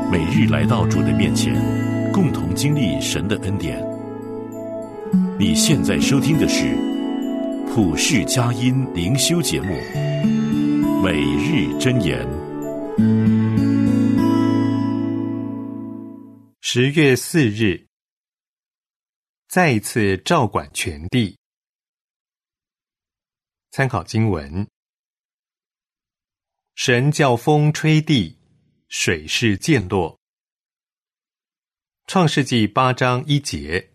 每日来到主的面前，共同经历神的恩典。你现在收听的是普世佳音灵修节目，每日箴言。 10月4日，再一次照管全地。参考经文：神叫风吹地，水势渐落。创世纪8章1节。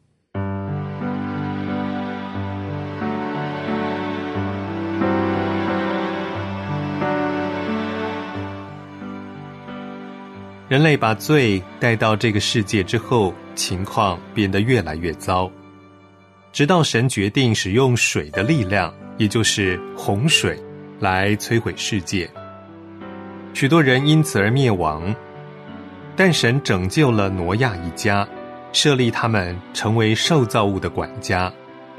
人类把罪带到这个世界之后，情况变得越来越糟，直到神决定使用水的力量，也就是洪水，来摧毁世界。许多人因此而灭亡，但神拯救了挪亚一家，设立他们成为受造物的管家。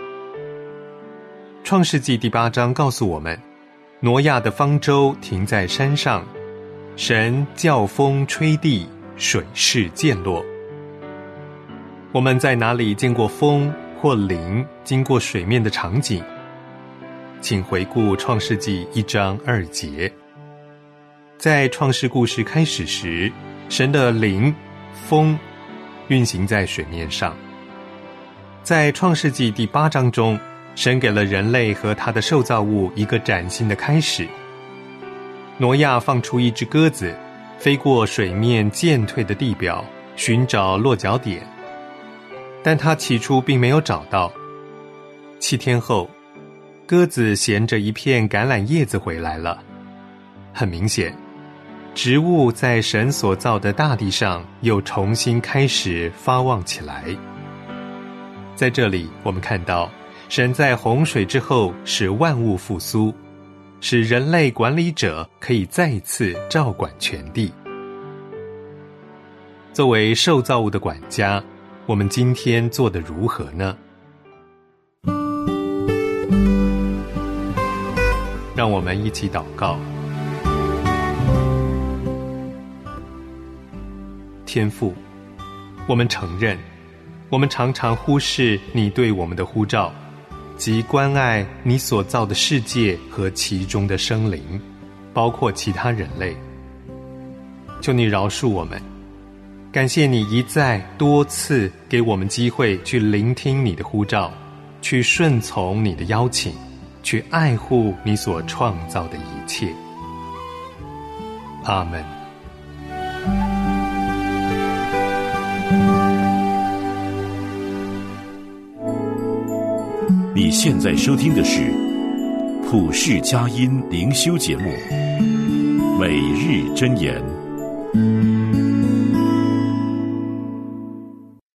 创世纪第8章告诉我们，挪亚的方舟停在山上，神叫风吹地，水势渐落。我们在哪里见过风或灵经过水面的场景？请回顾创世纪1章2节。在创世故事开始时，神的灵风运行在水面上。在创世纪第8章中，神给了人类和他的受造物一个崭新的开始。挪亚放出一只鸽子，飞过水面渐退的地表，寻找落脚点，但他起初并没有找到。7天后，鸽子衔着一片橄榄叶子回来了。很明显，植物在神所造的大地上又重新开始发旺起来。在这里，我们看到神在洪水之后使万物复苏，使人类管理者可以再次照管全地。作为受造物的管家，我们今天做得如何呢？让我们一起祷告。天父，我们承认，我们常常忽视你对我们的呼召，即关爱你所造的世界和其中的生灵，包括其他人类。求你饶恕我们，感谢你一再多次给我们机会去聆听你的呼召，去顺从你的邀请，去爱护你所创造的一切。阿们。 你现在收听的是普世佳音灵修节目，每日箴言。